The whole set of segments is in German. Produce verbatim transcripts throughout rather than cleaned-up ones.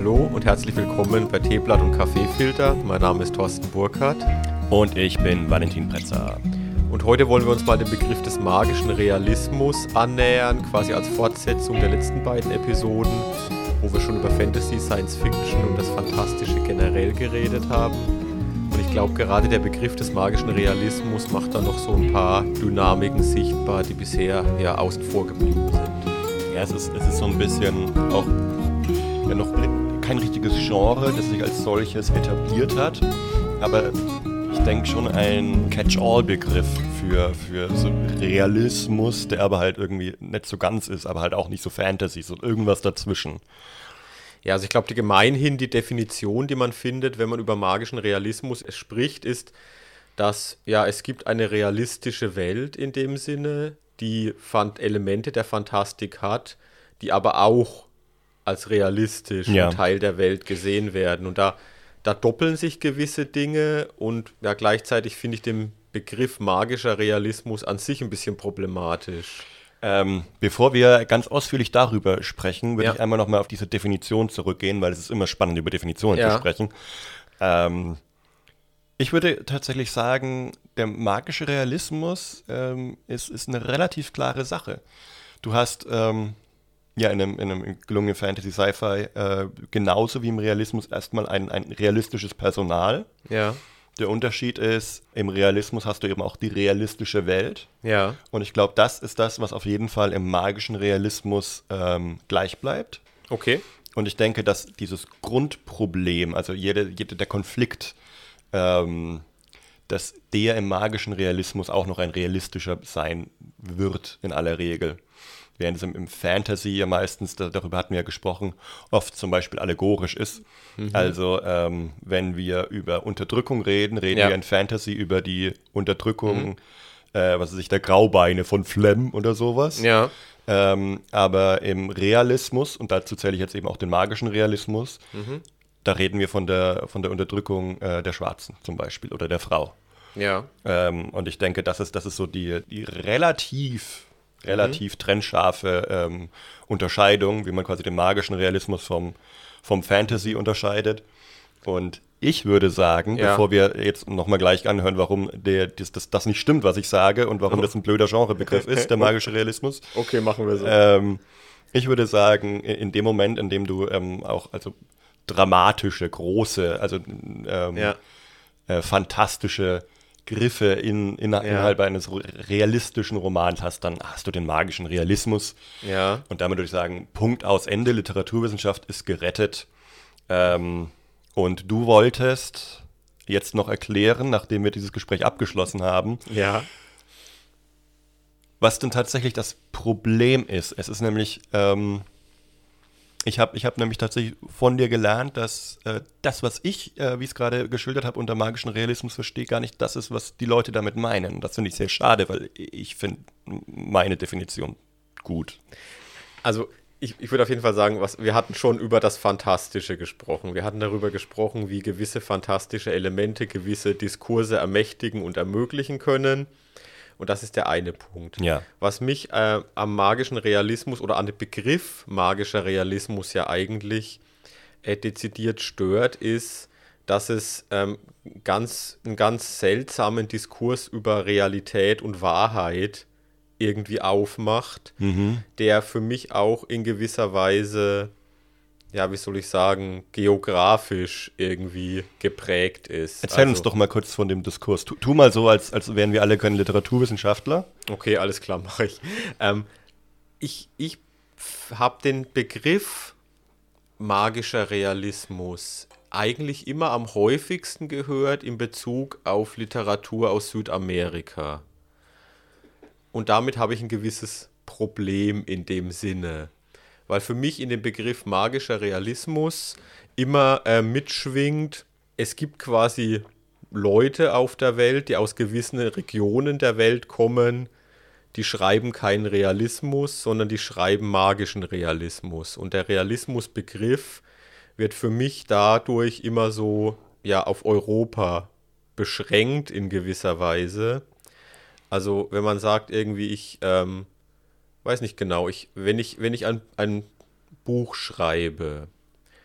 Hallo und herzlich willkommen bei Teeblatt und Kaffeefilter. Mein Name ist Thorsten Burkhardt. Und ich bin Valentin Pretzer. Und heute wollen wir uns mal dem Begriff des magischen Realismus annähern, quasi als Fortsetzung der letzten beiden Episoden, wo wir schon über Fantasy, Science Fiction und das Fantastische generell geredet haben. Und ich glaube, gerade der Begriff des magischen Realismus macht da noch so ein paar Dynamiken sichtbar, die bisher ja außen vor geblieben sind. Ja, es ist, es ist so ein bisschen auch ja, noch kein richtiges Genre, das sich als solches etabliert hat, aber ich denke schon ein Catch-all-Begriff für, für so Realismus, der aber halt irgendwie nicht so ganz ist, aber halt auch nicht so Fantasy, so irgendwas dazwischen. Ja, also ich glaube, die gemeinhin die Definition, die man findet, wenn man über magischen Realismus spricht, ist, dass ja es gibt eine realistische Welt in dem Sinne, die Elemente der Fantastik hat, die aber auch als realistisch ja. Teil der Welt gesehen werden. Und da, da doppeln sich gewisse Dinge und ja, gleichzeitig finde ich den Begriff magischer Realismus an sich ein bisschen problematisch. Ähm, bevor wir ganz ausführlich darüber sprechen, würde ja. ich einmal nochmal auf diese Definition zurückgehen, weil es ist immer spannend, über Definitionen ja. zu sprechen. Ähm, ich würde tatsächlich sagen, der magische Realismus ähm, ist, ist eine relativ klare Sache. Du hast ähm, ja in einem, in einem gelungenen Fantasy-Sci-Fi äh, genauso wie im Realismus erstmal ein, ein realistisches Personal. Ja. Der Unterschied ist, im Realismus hast du eben auch die realistische Welt. Ja. Und ich glaube, das ist das, was auf jeden Fall im magischen Realismus ähm, gleich bleibt. Okay. Und ich denke, dass dieses Grundproblem, also jede, jede, der Konflikt, ähm, dass der im magischen Realismus auch noch ein realistischer sein wird in aller Regel. Während es im, im Fantasy ja meistens, da, darüber hatten wir ja gesprochen, oft zum Beispiel allegorisch ist. Mhm. Also ähm, wenn wir über Unterdrückung reden, reden ja. wir in Fantasy über die Unterdrückung, mhm. äh, was weiß ich, der Graubeine von Flem oder sowas. Ja. Ähm, aber im Realismus, und dazu zähle ich jetzt eben auch den magischen Realismus, mhm. da reden wir von der, von der Unterdrückung äh, der Schwarzen zum Beispiel oder der Frau. Ja. Ähm, und ich denke, das ist, das ist so die, die relativ relativ mhm. trennscharfe ähm, Unterscheidung, wie man quasi den magischen Realismus vom, vom Fantasy unterscheidet. Und ich würde sagen, ja. bevor wir jetzt nochmal gleich anhören, warum der, das, das, das nicht stimmt, was ich sage und warum oh. das ein blöder Genrebegriff ist, der magische Realismus. Okay, machen wir so. Ähm, ich würde sagen, in dem Moment, in dem du ähm, auch also dramatische, große, also ähm, ja. äh, fantastische Griffe in, in, ja. innerhalb eines realistischen Romans hast, dann hast du den magischen Realismus. Ja. Und damit würde ich sagen, Punkt aus Ende, Literaturwissenschaft ist gerettet. Ähm, und du wolltest jetzt noch erklären, nachdem wir dieses Gespräch abgeschlossen haben, ja. was denn tatsächlich das Problem ist. Es ist nämlich, ähm, ich habe ich hab nämlich tatsächlich von dir gelernt, dass äh, das, was ich, äh, wie ich es gerade geschildert habe, unter magischen Realismus verstehe, gar nicht das ist, was die Leute damit meinen. Das finde ich sehr schade, weil ich finde meine Definition gut. Also ich, ich würde auf jeden Fall sagen, was, wir hatten schon über das Fantastische gesprochen. Wir hatten darüber gesprochen, wie gewisse fantastische Elemente gewisse Diskurse ermächtigen und ermöglichen können. Und das ist der eine Punkt. Ja. Was mich äh, am magischen Realismus oder an dem Begriff magischer Realismus ja eigentlich äh, dezidiert stört, ist, dass es ähm, ganz, einen ganz seltsamen Diskurs über Realität und Wahrheit irgendwie aufmacht, mhm. der für mich auch in gewisser Weise, ja, wie soll ich sagen, geografisch irgendwie geprägt ist. Erzähl also, uns doch mal kurz von dem Diskurs. Tu, tu mal so, als, als wären wir alle keine Literaturwissenschaftler. Okay, alles klar, mache ich. Ähm, ich ich habe den Begriff magischer Realismus eigentlich immer am häufigsten gehört in Bezug auf Literatur aus Südamerika. Und damit habe ich ein gewisses Problem in dem Sinne. Weil für mich in dem Begriff magischer Realismus immer äh, mitschwingt, es gibt quasi Leute auf der Welt, die aus gewissen Regionen der Welt kommen, die schreiben keinen Realismus, sondern die schreiben magischen Realismus. Und der Realismusbegriff wird für mich dadurch immer so ja, auf Europa beschränkt in gewisser Weise. Also wenn man sagt irgendwie, ich ähm, weiß nicht genau, ich, wenn ich, wenn ich ein, ein Buch schreibe,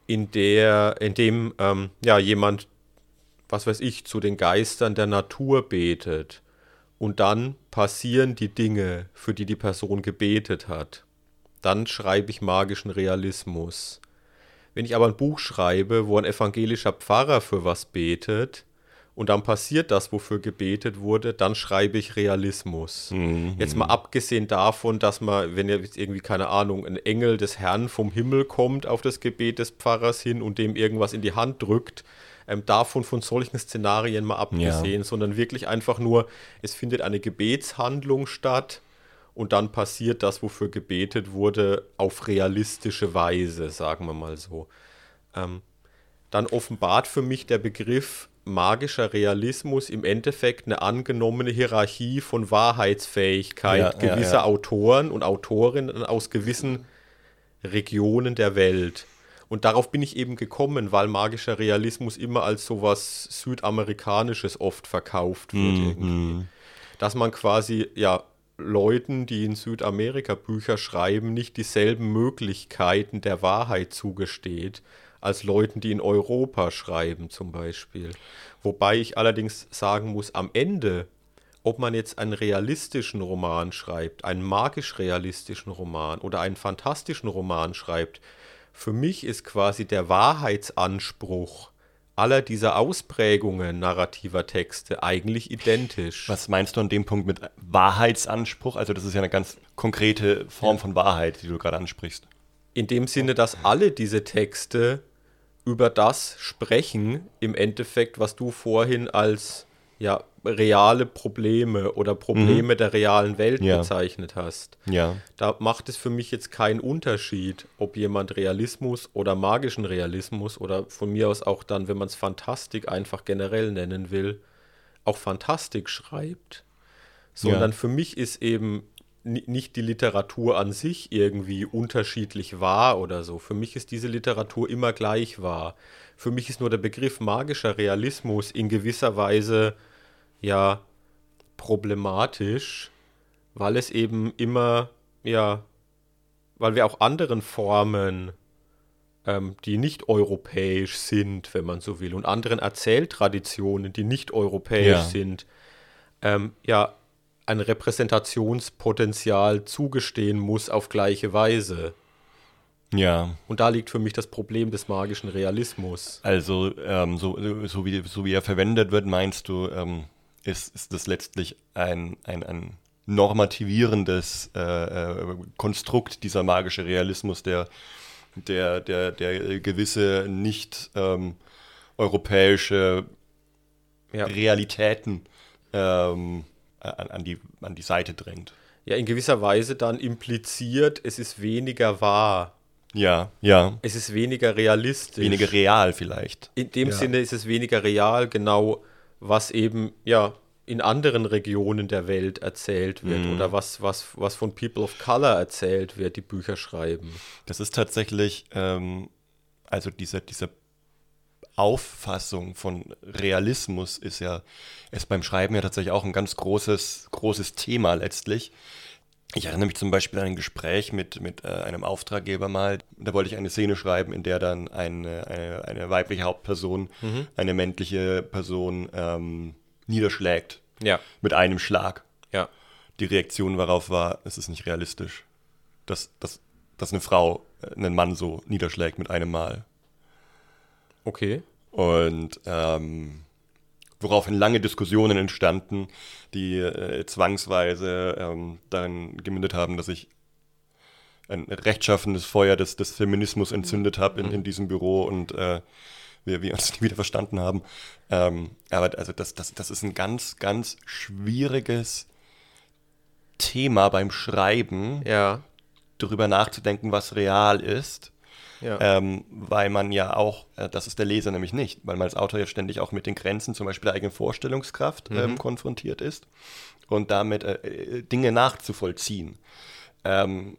in der, in dem ähm, ja, jemand, was weiß ich, zu den Geistern der Natur betet und dann passieren die Dinge, für die die Person gebetet hat. Dann schreibe ich magischen Realismus. Wenn ich aber ein Buch schreibe, wo ein evangelischer Pfarrer für was betet und dann passiert das, wofür gebetet wurde, dann schreibe ich Realismus. Mhm. Jetzt mal abgesehen davon, dass man, wenn jetzt irgendwie, keine Ahnung, ein Engel des Herrn vom Himmel kommt auf das Gebet des Pfarrers hin und dem irgendwas in die Hand drückt, ähm, davon von solchen Szenarien mal abgesehen, Ja. sondern wirklich einfach nur, es findet eine Gebetshandlung statt und dann passiert das, wofür gebetet wurde, auf realistische Weise, sagen wir mal so. Ähm, dann offenbart für mich der Begriff magischer Realismus im Endeffekt eine angenommene Hierarchie von Wahrheitsfähigkeit Ja, ja, gewisser ja. Autoren und Autorinnen aus gewissen Regionen der Welt. Und darauf bin ich eben gekommen, weil magischer Realismus immer als sowas Südamerikanisches oft verkauft wird irgendwie. Mhm. Dass man quasi, ja, Leuten, die in Südamerika Bücher schreiben, nicht dieselben Möglichkeiten der Wahrheit zugesteht, als Leuten, die in Europa schreiben zum Beispiel. Wobei ich allerdings sagen muss, am Ende, ob man jetzt einen realistischen Roman schreibt, einen magisch-realistischen Roman oder einen fantastischen Roman schreibt, für mich ist quasi der Wahrheitsanspruch aller dieser Ausprägungen narrativer Texte eigentlich identisch. Was meinst du an dem Punkt mit Wahrheitsanspruch? Also das ist ja eine ganz konkrete Form von Wahrheit, die du gerade ansprichst. In dem Sinne, dass alle diese Texte über das sprechen, im Endeffekt, was du vorhin als ja, reale Probleme oder Probleme der realen Welt Ja. bezeichnet hast. Ja. Da macht es für mich jetzt keinen Unterschied, ob jemand Realismus oder magischen Realismus oder von mir aus auch dann, wenn man es Fantastik einfach generell nennen will, auch Fantastik schreibt. Sondern Ja. für mich ist eben ni- nicht die Literatur an sich irgendwie unterschiedlich wahr oder so. Für mich ist diese Literatur immer gleich wahr. Für mich ist nur der Begriff magischer Realismus in gewisser Weise ja problematisch, weil es eben immer, ja, weil wir auch anderen Formen, ähm, die nicht europäisch sind, wenn man so will, und anderen Erzähltraditionen, die nicht europäisch Ja. sind, ähm, ja, ein Repräsentationspotenzial zugestehen muss auf gleiche Weise. Ja. Und da liegt für mich das Problem des magischen Realismus. Also ähm, so, so, wie, so wie er verwendet wird, meinst du, ähm, ist, ist das letztlich ein, ein, ein normativierendes äh, äh, Konstrukt, dieser magische Realismus, der, der, der, der gewisse nicht ähm, europäische Ja. Realitäten ähm, an, an, die, an die Seite drängt. Ja, in gewisser Weise dann impliziert, es ist weniger wahr. Ja, ja. Es ist weniger realistisch. Weniger real vielleicht. In dem Ja. Sinne ist es weniger real, genau was eben ja in anderen Regionen der Welt erzählt wird Mhm. oder was, was, was von People of Color erzählt wird, die Bücher schreiben. Das ist tatsächlich, ähm, also diese, diese Auffassung von Realismus ist ja, ist beim Schreiben ja tatsächlich auch ein ganz großes, großes Thema letztlich. Ich erinnere mich zum Beispiel an ein Gespräch mit, mit äh, einem Auftraggeber mal. Da wollte ich eine Szene schreiben, in der dann eine, eine, eine weibliche Hauptperson eine männliche Person ähm, niederschlägt Ja, mit einem Schlag. ja. Die Reaktion darauf war, es ist nicht realistisch, dass, dass, dass eine Frau äh, einen Mann so niederschlägt mit einem Mal. Okay. Und ähm, woraufhin lange Diskussionen entstanden, die äh, zwangsweise ähm, darin gemündet haben, dass ich ein rechtschaffenes Feuer des, des Feminismus entzündet habe in, in diesem Büro und äh, wir, wir uns nie wieder verstanden haben. Ähm, aber also das, das, das ist ein ganz, ganz schwieriges Thema beim Schreiben, Ja, darüber nachzudenken, was real ist. ja. Ähm, weil man ja auch, äh, das ist der Leser nämlich nicht, weil man als Autor ja ständig auch mit den Grenzen zum Beispiel der eigenen Vorstellungskraft ähm, konfrontiert ist und damit äh, äh, Dinge nachzuvollziehen. Ähm,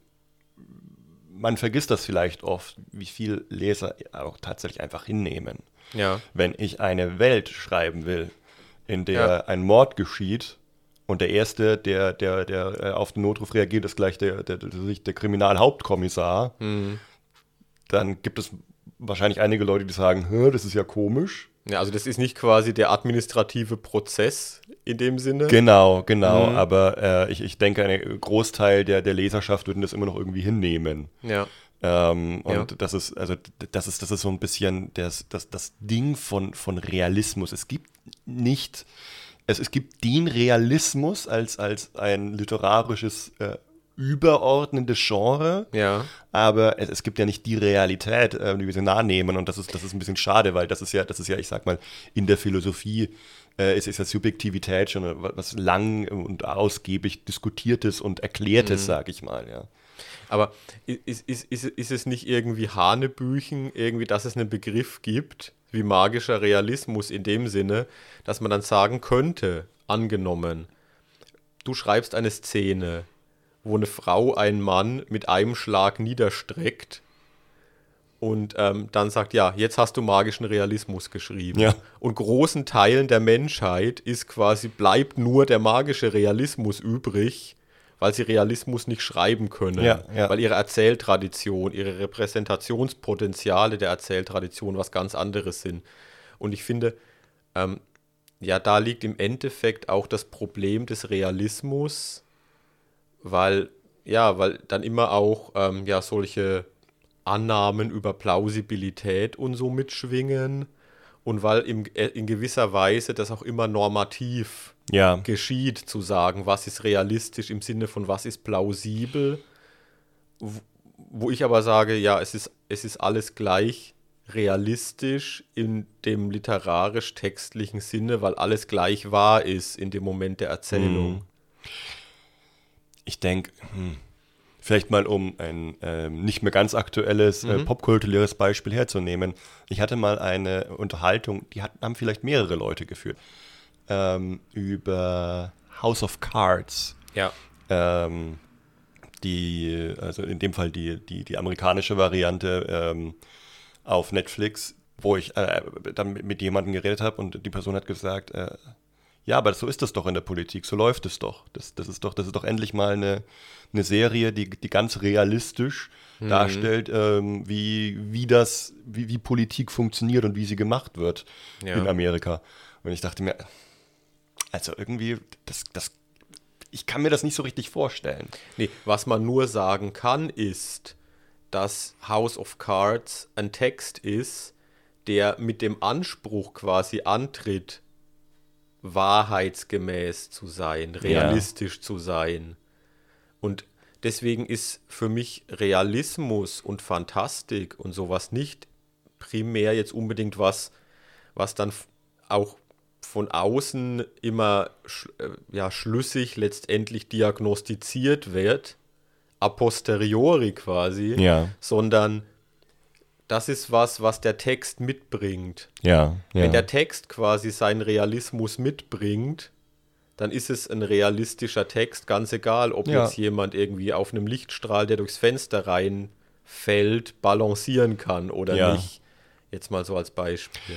man vergisst das vielleicht oft, wie viel Leser auch tatsächlich einfach hinnehmen. Ja, Wenn ich eine Welt schreiben will, in der Ja. ein Mord geschieht und der Erste, der, der, der äh, auf den Notruf reagiert, ist gleich der, der, der, der Kriminalhauptkommissar, Mhm. dann gibt es wahrscheinlich einige Leute, die sagen, Hä, das ist ja komisch. Ja, also das ist nicht quasi der administrative Prozess in dem Sinne. Genau, genau. Mhm. Aber äh, ich, ich denke, ein Großteil der, der Leserschaft würden das immer noch irgendwie hinnehmen. Ja. Ähm, und Ja. das ist, also das ist, das ist so ein bisschen das, das, das Ding von, von Realismus. Es gibt nicht, es, es gibt den Realismus als, als ein literarisches äh, überordnendes Genre, Ja. aber es, es gibt ja nicht die Realität, äh, die wir so nah nehmen, und das ist, das ist ein bisschen schade, weil das ist ja, das ist ja, ich sag mal, in der Philosophie äh, ist, ist ja Subjektivität schon was lang und ausgiebig diskutiertes und erklärtes, Mhm. sag ich mal, ja. Aber ist, ist, ist, ist es nicht irgendwie Hanebüchen, irgendwie, dass es einen Begriff gibt, wie magischer Realismus in dem Sinne, dass man dann sagen könnte, angenommen, du schreibst eine Szene, wo eine Frau einen Mann mit einem Schlag niederstreckt und ähm, dann sagt, ja, jetzt hast du magischen Realismus geschrieben. Ja. Und großen Teilen der Menschheit ist quasi, bleibt nur der magische Realismus übrig, weil sie Realismus nicht schreiben können. Ja, ja. Weil ihre Erzähltradition, ihre Repräsentationspotenziale der Erzähltradition was ganz anderes sind. Und ich finde, ähm, ja, da liegt im Endeffekt auch das Problem des Realismus, weil, ja, weil dann immer auch ähm, ja, solche Annahmen über Plausibilität und so mitschwingen und weil im, äh, in gewisser Weise das auch immer normativ Ja, geschieht, zu sagen, was ist realistisch im Sinne von was ist plausibel, wo, wo ich aber sage, ja, es ist, es ist alles gleich realistisch in dem literarisch-textlichen Sinne, weil alles gleich wahr ist in dem Moment der Erzählung. Mhm. ich denke, hm, vielleicht mal um ein ähm, nicht mehr ganz aktuelles äh, Mhm. popkulturelles Beispiel herzunehmen. Ich hatte mal eine Unterhaltung, die hat, haben vielleicht mehrere Leute geführt, ähm, über House of Cards. Ja. Ähm, die, also in dem Fall die, die, die amerikanische Variante ähm, auf Netflix, wo ich äh, dann mit, mit jemandem geredet habe und die Person hat gesagt, äh, ja, aber so ist das doch in der Politik, so läuft es doch. Das, das, ist, doch das ist doch endlich mal eine, eine Serie, die, die ganz realistisch Mhm. darstellt, ähm, wie, wie, das, wie, wie Politik funktioniert und wie sie gemacht wird Ja. in Amerika. Und ich dachte mir, also irgendwie, das, das, ich kann mir das nicht so richtig vorstellen. Nee, was man nur sagen kann, ist, dass House of Cards ein Text ist, der mit dem Anspruch quasi antritt, wahrheitsgemäß zu sein, realistisch zu sein. Und deswegen ist für mich Realismus und Fantastik und sowas nicht primär jetzt unbedingt was, was dann f- auch von außen immer sch äh, ja, schlüssig letztendlich diagnostiziert wird, a posteriori quasi, Ja, sondern das ist was, was der Text mitbringt. ja, ja. Wenn der Text quasi seinen Realismus mitbringt, dann ist es ein realistischer Text, ganz egal, ob Ja. jetzt jemand irgendwie auf einem Lichtstrahl, der durchs Fenster reinfällt, balancieren kann oder Ja. nicht. Jetzt mal so als Beispiel.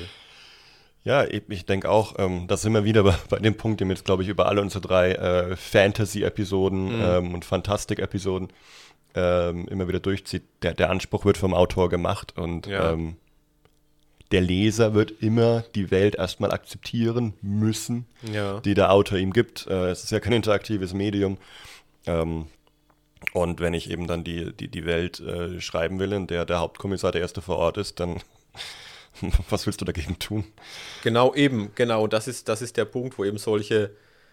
Ja, ich, ich denke auch, ähm, da sind wir wieder bei, bei dem Punkt, den wir jetzt, glaube ich, über alle unsere drei äh, Fantasy-Episoden Mhm. ähm, und Fantastik-Episoden ähm, immer wieder durchzieht. Der, der Anspruch wird vom Autor gemacht und Ja. ähm, der Leser wird immer die Welt erstmal akzeptieren müssen, Ja. die der Autor ihm gibt. Äh, es ist ja kein interaktives Medium. Ähm, und wenn ich eben dann die, die, die Welt äh, schreiben will, in der der Hauptkommissar der Erste vor Ort ist, dann was willst du dagegen tun? Genau, eben, genau. Das ist, das ist der Punkt, wo eben solche,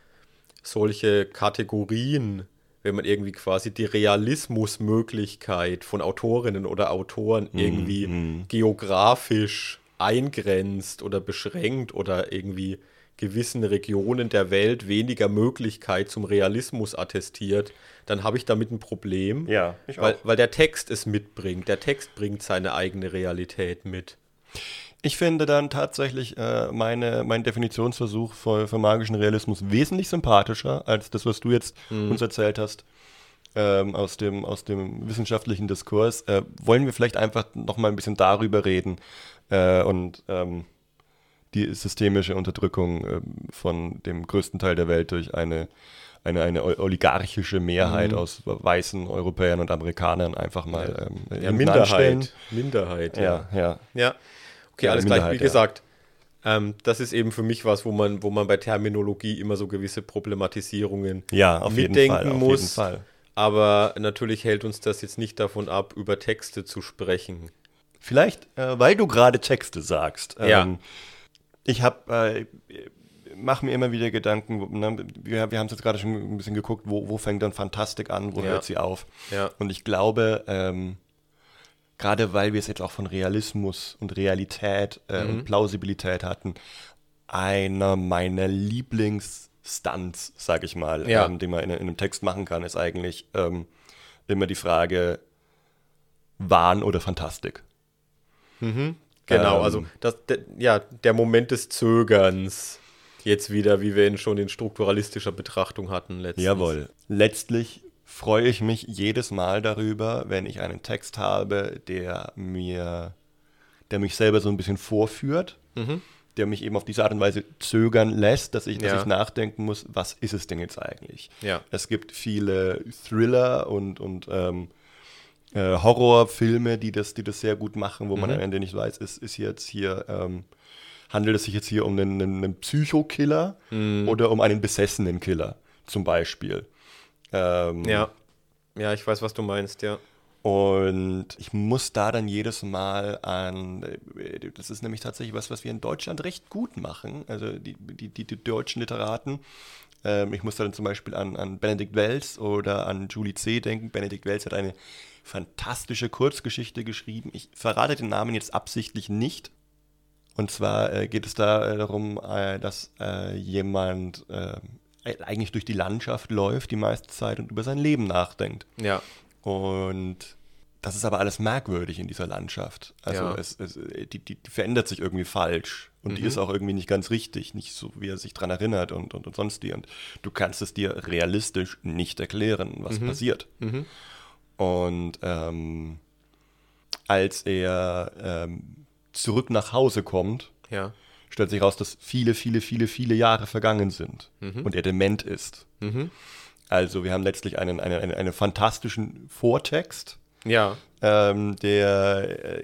solche Kategorien, wenn man irgendwie quasi die Realismusmöglichkeit von Autorinnen oder Autoren irgendwie mhm. geografisch eingrenzt oder beschränkt oder irgendwie gewissen Regionen der Welt weniger Möglichkeit zum Realismus attestiert, dann habe ich damit ein Problem, Ja, ich weil, weil der Text es mitbringt. Der Text bringt seine eigene Realität mit. Ich finde dann tatsächlich äh, meine, mein Definitionsversuch für, für magischen Realismus wesentlich sympathischer als das, was du jetzt Mhm. uns erzählt hast ähm, aus, dem, aus dem wissenschaftlichen Diskurs. Äh, wollen wir vielleicht einfach noch mal ein bisschen darüber reden äh, und ähm, die systemische Unterdrückung äh, von dem größten Teil der Welt durch eine eine, eine oligarchische Mehrheit Mhm. aus weißen Europäern und Amerikanern einfach mal Ja, ähm, ja hinten Minderheit. anstellen. Minderheit, ja. Ja, ja. Ja, okay, Ja, alles gleich. Wie Minderheit, ja. gesagt, ähm, das ist eben für mich was, wo man, wo man bei Terminologie immer so gewisse Problematisierungen Ja, auf jeden mitdenken Fall, auf muss. jeden Fall. Aber natürlich hält uns das jetzt nicht davon ab, über Texte zu sprechen. Vielleicht, äh, weil du gerade Texte sagst. Ähm, Ja. Ich habe, äh, mache mir immer wieder Gedanken, wo- ne, wir, wir haben es jetzt gerade schon ein bisschen geguckt, wo, wo fängt dann Fantastik an, wo Ja. hört sie auf? Ja. Und ich glaube, ähm, gerade weil wir es jetzt auch von Realismus und Realität äh, Mhm. und Plausibilität hatten, einer meiner Lieblingsstunts, sag ich mal, Ja. ähm, den man in, in einem Text machen kann, ist eigentlich ähm, immer die Frage, Wahn oder Fantastik? Mhm. Genau, Ähm. also das, de, ja, der Moment des Zögerns. Jetzt wieder, wie wir ihn schon in strukturalistischer Betrachtung hatten letztens. Jawohl. Letztlich freue ich mich jedes Mal darüber, wenn ich einen Text habe, der mir, der mich selber so ein bisschen vorführt, Mhm. der mich eben auf diese Art und Weise zögern lässt, dass ich, dass Ja. ich nachdenken muss, was ist es denn jetzt eigentlich? Ja. Es gibt viele Thriller und, und ähm, äh, Horrorfilme, die das, die das sehr gut machen, wo man Mhm. am Ende nicht weiß, ist, ist jetzt hier, ähm, handelt es sich jetzt hier um einen, einen, einen Psychokiller Mhm. oder um einen besessenen Killer zum Beispiel. Ähm, Ja. Ja, ich weiß, was du meinst, ja. Und ich muss da dann jedes Mal an, äh, das ist nämlich tatsächlich was, was wir in Deutschland recht gut machen, also die, die, die, die deutschen Literaten. Ähm, ich muss da dann zum Beispiel an, an Benedikt Wells oder an Julie C. denken. Benedikt Wells hat eine fantastische Kurzgeschichte geschrieben. Ich verrate den Namen jetzt absichtlich nicht. Und zwar äh, geht es da äh, darum, äh, dass äh, jemand äh, eigentlich durch die Landschaft läuft die meiste Zeit und über sein Leben nachdenkt. Ja. Und das ist aber alles merkwürdig in dieser Landschaft. Also Ja. es, es, die, die, die verändert sich irgendwie falsch. Und die Mhm. ist auch irgendwie nicht ganz richtig, nicht so, wie er sich dran erinnert und, und, und sonst wie. Und du kannst es dir realistisch nicht erklären, was Mhm. passiert. Mhm. Und ähm, als er ähm, zurück nach Hause kommt, Ja. stellt sich raus, dass viele, viele, viele, viele Jahre vergangen sind Mhm. und er dement ist. Mhm. Also wir haben letztlich einen, einen, einen, einen fantastischen Vortext, Ja. ähm, der, äh,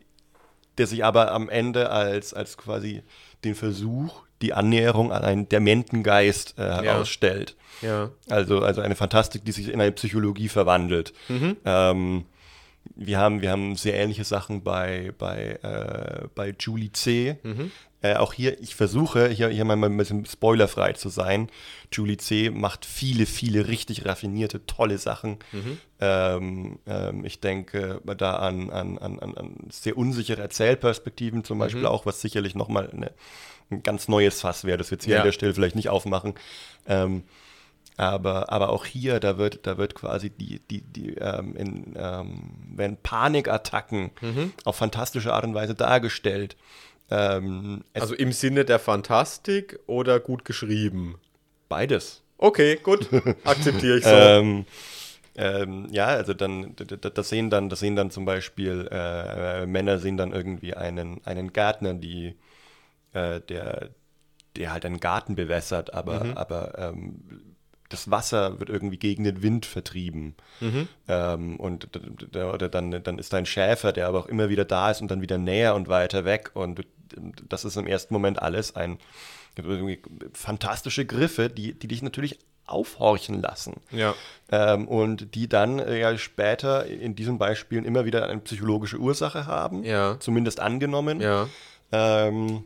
der sich aber am Ende als, als quasi den Versuch, die Annäherung an einen dementen Geist äh, herausstellt. Ja. Also, also eine Fantastik, die sich in eine Psychologie verwandelt. Mhm. Ähm, wir haben, wir haben sehr ähnliche Sachen bei, bei, äh, bei Julie C. Mhm. Äh, auch hier, ich versuche, hier, hier mal ein bisschen spoilerfrei zu sein. Julie C. macht viele, viele richtig raffinierte, tolle Sachen. Mhm. Ähm, ähm, ich denke da an, an, an, an sehr unsichere Erzählperspektiven zum Beispiel Mhm. auch, was sicherlich nochmal eine, ein ganz neues Fass wäre, das wir jetzt hier Ja. an der Stelle vielleicht nicht aufmachen. Ähm, aber, aber auch hier, da wird, da wird quasi die, die, die, ähm, in, ähm, werden Panikattacken Mhm. auf fantastische Art und Weise dargestellt. Ähm, es Also im Sinne der Fantastik oder gut geschrieben? beides. Okay, gut. Akzeptiere ich so. Ähm, ähm, ja, also dann, d- d- das sehen dann, das sehen dann zum Beispiel, äh, äh, Männer sehen dann irgendwie einen, einen Gärtner, die, äh, der, der halt einen Garten bewässert, aber, Mhm. aber ähm, das Wasser wird irgendwie gegen den Wind vertrieben. Mhm. Ähm, und d- d- oder dann, dann ist da ein Schäfer, der aber auch immer wieder da ist und dann wieder näher und weiter weg. Und das ist im ersten Moment alles ein irgendwie fantastische Griffe, die, die dich natürlich aufhorchen lassen. Ja. Ähm, und die dann äh, ja später in diesen Beispielen immer wieder eine psychologische Ursache haben, Ja. zumindest angenommen. Ja. Ähm,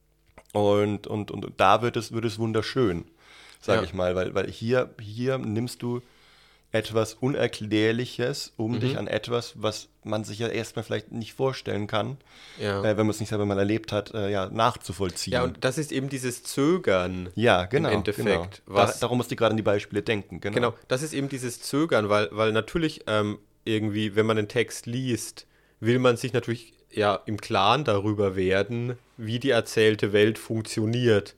und, und, und da wird es, wird es wunderschön, sage Ja. ich mal, weil, weil hier, hier nimmst du etwas Unerklärliches, um Mhm. dich an etwas, was man sich ja erstmal vielleicht nicht vorstellen kann, Ja. äh, wenn man es nicht selber mal erlebt hat, äh, ja, nachzuvollziehen. Ja, und das ist eben dieses Zögern. ja, genau. im Endeffekt, Genau. was- Da, darum musste ich gerade an die Beispiele denken. Genau. Genau, das ist eben dieses Zögern, weil, weil natürlich ähm, irgendwie, wenn man einen Text liest, will man sich natürlich ja im Klaren darüber werden, wie die erzählte Welt funktioniert.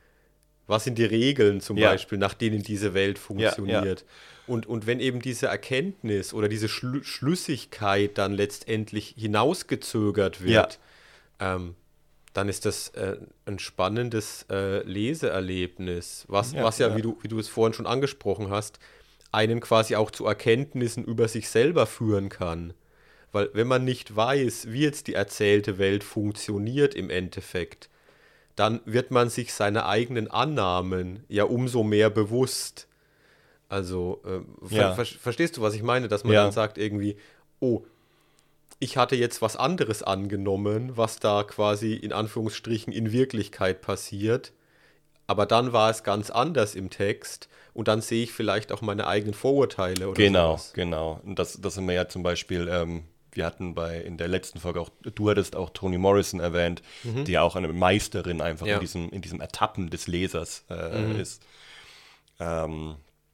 Was sind die Regeln zum Ja. Beispiel, nach denen diese Welt Ja, funktioniert? Und, und wenn eben diese Erkenntnis oder diese Schlu Schlüssigkeit dann letztendlich hinausgezögert wird, ähm, dann ist das äh, ein spannendes äh, Leseerlebnis, was ja, was ja, ja. Wie, du, wie du es vorhin schon angesprochen hast, einen quasi auch zu Erkenntnissen über sich selber führen kann. Weil wenn man nicht weiß, wie jetzt die erzählte Welt funktioniert im Endeffekt, dann wird man sich seine eigenen Annahmen ja umso mehr bewusst. Also, äh, ja. ver- ver- verstehst du, was ich meine? Dass man ja. dann sagt irgendwie, oh, ich hatte jetzt was anderes angenommen, was da quasi in Anführungsstrichen in Wirklichkeit passiert, aber dann war es ganz anders im Text und dann sehe ich vielleicht auch meine eigenen Vorurteile oder Genau, sowas. genau. Und das, das sind wir ja zum Beispiel, ähm, wir hatten bei in der letzten Folge auch, du hattest auch Toni Morrison erwähnt, mhm. die ja auch eine Meisterin einfach ja. in diesem, in diesem Ertappen des Lesers äh, mhm. ist. Ähm,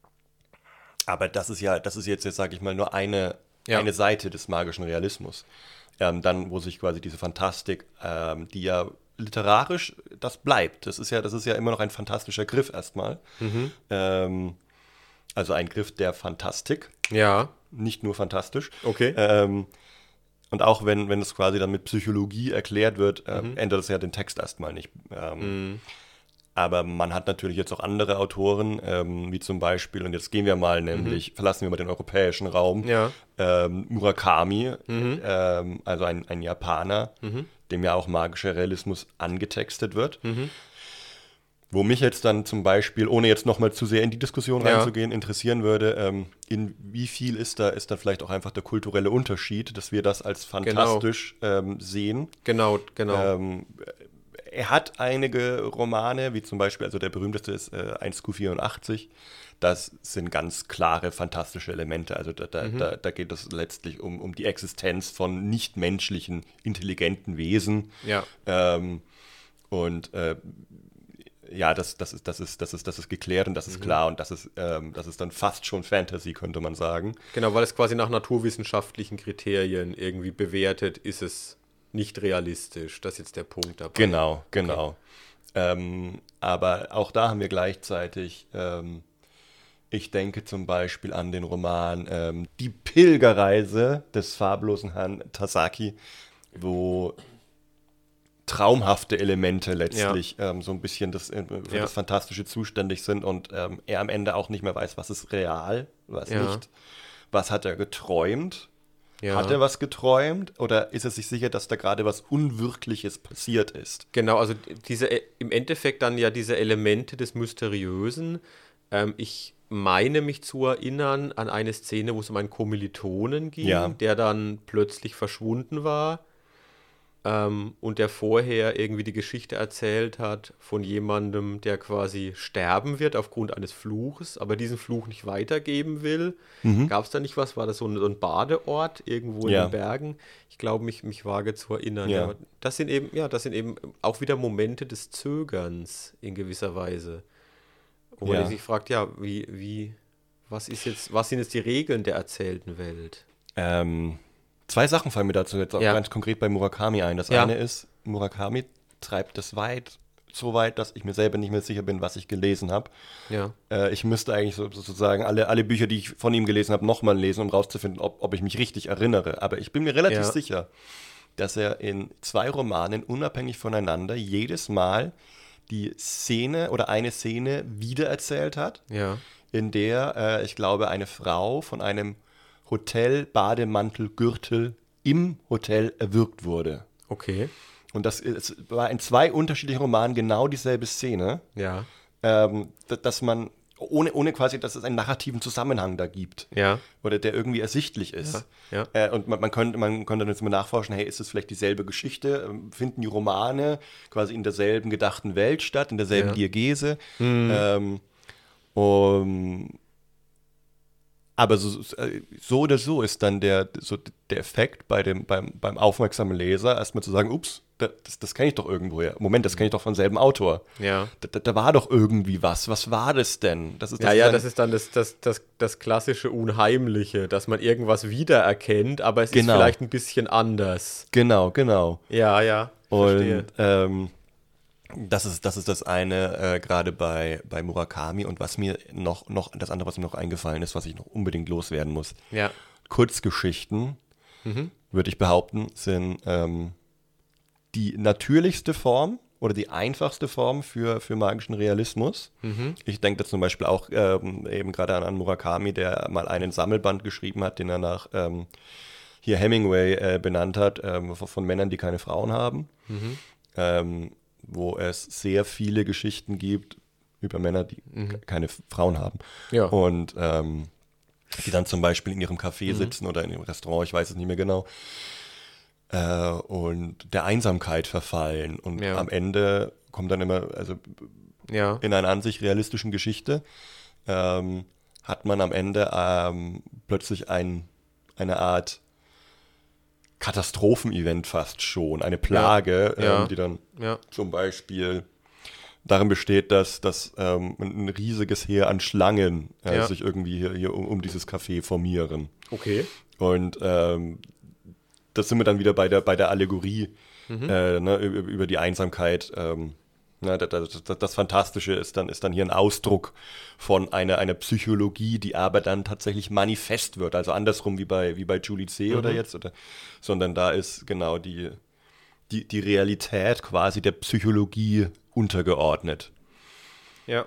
aber das ist ja, das ist jetzt, jetzt sage ich mal, nur eine, ja. eine Seite des magischen Realismus. Ähm, dann, wo sich quasi diese Fantastik, ähm, die ja literarisch, das bleibt. Das ist ja, das ist ja immer noch ein fantastischer Griff erstmal. Mhm. Ähm, also ein Griff der Fantastik. Ja. Nicht nur fantastisch. Okay. Ähm, und auch wenn, wenn es quasi dann mit Psychologie erklärt wird, äh, mhm. ändert es ja den Text erstmal nicht. Ähm, mhm. Aber man hat natürlich jetzt auch andere Autoren, ähm, wie zum Beispiel, und jetzt gehen wir mal nämlich, mhm. verlassen wir mal den europäischen Raum, ja. ähm, Murakami, mhm. ähm, also ein, ein Japaner, mhm. dem ja auch magischer Realismus angetextet wird. Mhm. Wo mich jetzt dann zum Beispiel, ohne jetzt nochmal zu sehr in die Diskussion ja. reinzugehen, interessieren würde, ähm, in wie viel ist da, ist dann vielleicht auch einfach der kulturelle Unterschied, dass wir das als fantastisch genau. ähm, sehen. Genau, genau. Ähm, er hat einige Romane, wie zum Beispiel, also der berühmteste ist äh, eins Q vierundachtzig, das sind ganz klare fantastische Elemente, also da, da, mhm. da, da geht es letztlich um, um die Existenz von nichtmenschlichen, intelligenten Wesen. Ja. Ähm, und äh, ja, das, das, ist, das, ist, das, ist, das ist geklärt und das ist mhm. klar und das ist, ähm, das ist dann fast schon Fantasy, könnte man sagen. Genau, weil es quasi nach naturwissenschaftlichen Kriterien irgendwie bewertet, ist es nicht realistisch. Das ist jetzt der Punkt dabei. Genau, genau. Okay. Ähm, aber auch da haben wir gleichzeitig, ähm, ich denke zum Beispiel an den Roman ähm, Die Pilgerreise des farblosen Herrn Tasaki, wo traumhafte Elemente letztlich ja. ähm, so ein bisschen das, äh, für ja. das Fantastische zuständig sind und ähm, er am Ende auch nicht mehr weiß, was ist real, was ja. nicht. Was hat er geträumt? Ja. Hat er was geträumt oder ist er sich sicher, dass da gerade was Unwirkliches passiert ist? Genau, also diese im Endeffekt dann ja diese Elemente des Mysteriösen. Ähm, ich meine mich zu erinnern an eine Szene, wo es um einen Kommilitonen ging, ja. der dann plötzlich verschwunden war. Ähm, und der vorher irgendwie die Geschichte erzählt hat von jemandem, der quasi sterben wird aufgrund eines Fluches, aber diesen Fluch nicht weitergeben will. Mhm. Gab es da nicht was? War das so ein, so ein Badeort irgendwo in ja. den Bergen? Ich glaube, mich, mich vage zu erinnern. Ja. Ja. Das sind eben, ja, das sind eben auch wieder Momente des Zögerns in gewisser Weise. Wo man ja. sich fragt, ja, wie, wie, was ist jetzt, was sind jetzt die Regeln der erzählten Welt? Ähm... Zwei Sachen fallen mir dazu jetzt auch ja. ganz konkret bei Murakami ein. Das ja. eine ist, Murakami treibt es weit, so weit, dass ich mir selber nicht mehr sicher bin, was ich gelesen habe. Ja. Äh, ich müsste eigentlich so, sozusagen alle, alle Bücher, die ich von ihm gelesen habe, nochmal lesen, um rauszufinden, ob, ob ich mich richtig erinnere. Aber ich bin mir relativ ja. sicher, dass er in zwei Romanen unabhängig voneinander jedes Mal die Szene oder eine Szene wiedererzählt hat, ja. in der, äh, ich glaube, eine Frau von einem Hotel, Bademantel, Gürtel im Hotel erwürgt wurde. Okay. Und das ist, war in zwei unterschiedlichen Romanen genau dieselbe Szene. Ja. Ähm, dass man, ohne, ohne quasi, dass es einen narrativen Zusammenhang da gibt. Ja. Oder der irgendwie ersichtlich ist. Ja. Ja. Äh, und man, man, könnte, man könnte dann jetzt mal nachforschen, hey, ist es vielleicht dieselbe Geschichte? Finden die Romane quasi in derselben gedachten Welt statt, in derselben ja. Diegese? Mhm. Ähm, um, Aber so, so oder so ist dann der, so der Effekt bei dem, beim, beim aufmerksamen Leser, erstmal zu sagen, ups, das, das kenne ich doch irgendwoher. Moment, das kenne ich doch vom selben Autor. Ja. Da, da, da war doch irgendwie was. Was war das denn? Das ist, das ja, ist ja, ein, das ist dann das, das, das, das klassische Unheimliche, dass man irgendwas wiedererkennt, aber es genau. ist vielleicht ein bisschen anders. Genau, genau. Ja, ja, verstehe. Und ähm, Das ist, das ist das eine, äh, gerade bei, bei Murakami. Und was mir noch, noch, das andere, was mir noch eingefallen ist, was ich noch unbedingt loswerden muss. Ja. Kurzgeschichten, mhm. würde ich behaupten, sind ähm, die natürlichste Form oder die einfachste Form für, für magischen Realismus. Mhm. Ich denke da zum Beispiel auch ähm, eben gerade an, an Murakami, der mal einen Sammelband geschrieben hat, den er nach ähm, hier Hemingway äh, benannt hat, ähm, von, von Männern, die keine Frauen haben, Mhm. ähm, wo es sehr viele Geschichten gibt über Männer, die Mhm. keine Frauen haben. Ja. Und ähm, die dann zum Beispiel in ihrem Café Mhm. sitzen oder in ihrem Restaurant, ich weiß es nicht mehr genau, äh, und der Einsamkeit verfallen. Und Ja. am Ende kommt dann immer, also Ja. in einer an sich realistischen Geschichte, ähm, hat man am Ende ähm, plötzlich ein, eine Art Katastrophenevent fast schon, eine Plage, Ja. ähm, die dann Ja. zum Beispiel darin besteht, dass, dass ähm, ein riesiges Heer an Schlangen äh, Ja. sich irgendwie hier, hier um, um dieses Café formieren. Okay. Und ähm, das sind wir dann wieder bei der, bei der Allegorie Mhm. äh, ne, über, über die Einsamkeit. Ähm, ne, das, das, das Fantastische ist dann, ist dann hier ein Ausdruck von einer, einer Psychologie, die aber dann tatsächlich manifest wird. Also andersrum wie bei, wie bei Julie C. Mhm. oder jetzt. Oder, sondern da ist genau die, die, die Realität quasi der Psychologie untergeordnet. Ja.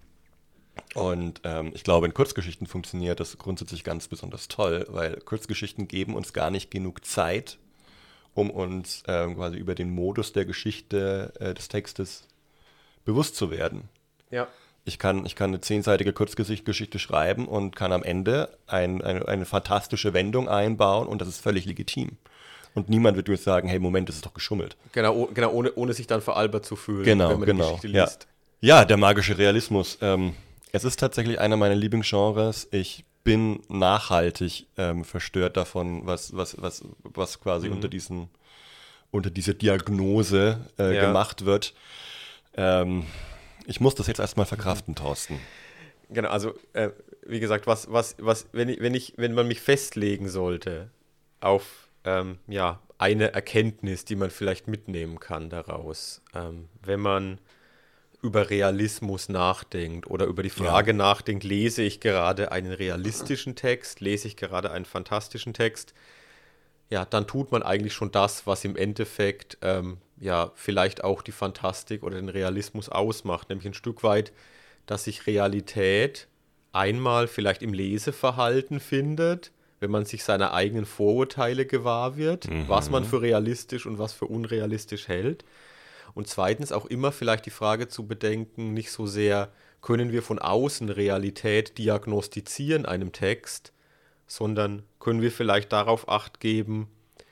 Und ähm, ich glaube, in Kurzgeschichten funktioniert das grundsätzlich ganz besonders toll, weil Kurzgeschichten geben uns gar nicht genug Zeit, um uns ähm, quasi über den Modus der Geschichte äh, des Textes bewusst zu werden. Ja. Ich kann, ich kann eine zehnseitige Kurzgeschichte schreiben und kann am Ende ein, eine, eine fantastische Wendung einbauen und das ist völlig legitim. Und niemand wird mir sagen, hey, Moment, das ist doch geschummelt. Genau, oh, genau ohne, ohne sich dann veralbert zu fühlen, Genau, wenn man genau, die Geschichte ja. liest. Ja, der magische Realismus. Ähm, es ist tatsächlich einer meiner Lieblingsgenres. Ich bin nachhaltig ähm, verstört davon, was, was, was, was quasi Mhm. unter, diesen, unter dieser Diagnose äh, Ja. gemacht wird. Ähm, ich muss das jetzt erstmal verkraften, Thorsten. Genau, also äh, wie gesagt, was, was, was, wenn ich, wenn ich, wenn man mich festlegen sollte auf ähm, ja, eine Erkenntnis, die man vielleicht mitnehmen kann daraus, ähm, wenn man über Realismus nachdenkt oder über die Frage Ja. nachdenkt, lese ich gerade einen realistischen Text, lese ich gerade einen fantastischen Text, ja, dann tut man eigentlich schon das, was im Endeffekt ähm, ja vielleicht auch die Fantastik oder den Realismus ausmacht, nämlich ein Stück weit, dass sich Realität einmal vielleicht im Leseverhalten findet, wenn man sich seiner eigenen Vorurteile gewahr wird, Mhm. was man für realistisch und was für unrealistisch hält. Und zweitens auch immer vielleicht die Frage zu bedenken, nicht so sehr, können wir von außen Realität diagnostizieren einem Text, sondern können wir vielleicht darauf Acht geben,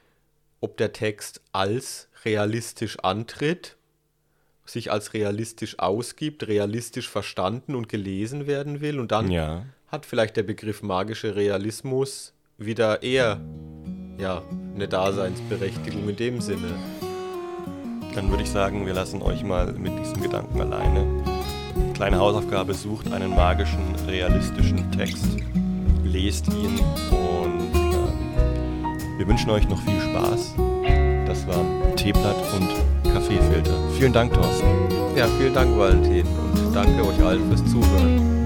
ob der Text als realistisch antritt, sich als realistisch ausgibt, realistisch verstanden und gelesen werden will. Und dann Ja. hat vielleicht der Begriff magischer Realismus wieder eher ja, eine Daseinsberechtigung in dem Sinne. Dann würde ich sagen, wir lassen euch mal mit diesem Gedanken alleine. Kleine Hausaufgabe, sucht einen magischen, realistischen Text, lest ihn und äh, wir wünschen euch noch viel Spaß. Das waren Teeblatt und Kaffeefilter. Vielen Dank, Thorsten. Ja, vielen Dank, Valentin, und danke euch allen fürs Zuhören.